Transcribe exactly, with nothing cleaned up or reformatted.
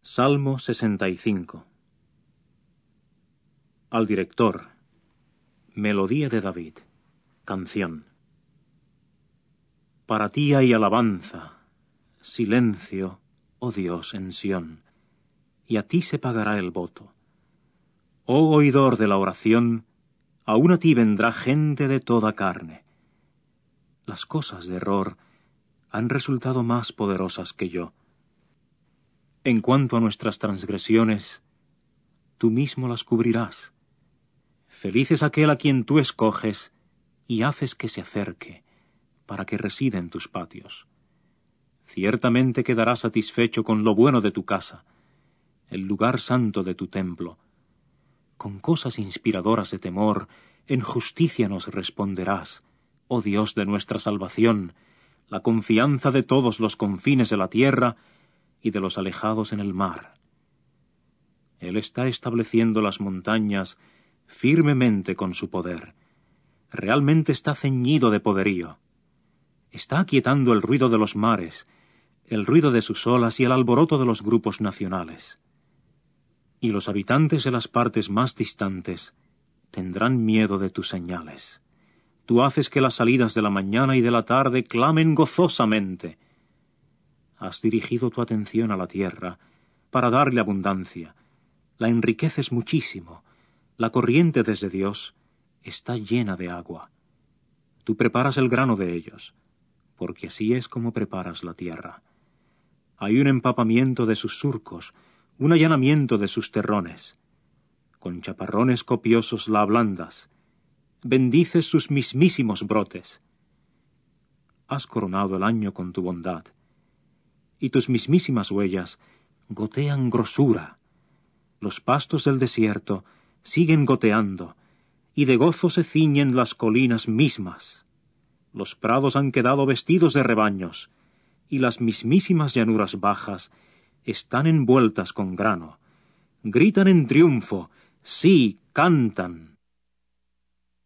Salmo sesenta y cinco. Al director. Melodía de David. Canción. Para ti hay alabanza, silencio, oh Dios, en Sión, y a ti se pagará el voto. Oh oidor de la oración, aún a ti vendrá gente de toda carne. Las cosas de error han resultado más poderosas que yo. En cuanto a nuestras transgresiones, tú mismo las cubrirás. Feliz es aquel a quien tú escoges y haces que se acerque, para que resida en tus patios. Ciertamente quedará satisfecho con lo bueno de tu casa, el lugar santo de tu templo. Con cosas inspiradoras de temor, en justicia nos responderás, oh Dios de nuestra salvación, la confianza de todos los confines de la tierra y de los alejados en el mar. Él está estableciendo las montañas firmemente con su poder. Realmente está ceñido de poderío. Está aquietando el ruido de los mares, el ruido de sus olas y el alboroto de los grupos nacionales. Y los habitantes de las partes más distantes tendrán miedo de tus señales. Tú haces que las salidas de la mañana y de la tarde clamen gozosamente. Has dirigido tu atención a la tierra para darle abundancia. La enriqueces muchísimo. La corriente desde Dios está llena de agua. Tú preparas el grano de ellos, porque así es como preparas la tierra. Hay un empapamiento de sus surcos, un allanamiento de sus terrones. Con chaparrones copiosos la ablandas. Bendices sus mismísimos brotes. Has coronado el año con tu bondad, y tus mismísimas huellas gotean grosura. Los pastos del desierto siguen goteando, y de gozo se ciñen las colinas mismas. Los prados han quedado vestidos de rebaños, y las mismísimas llanuras bajas están envueltas con grano. Gritan en triunfo, sí, cantan.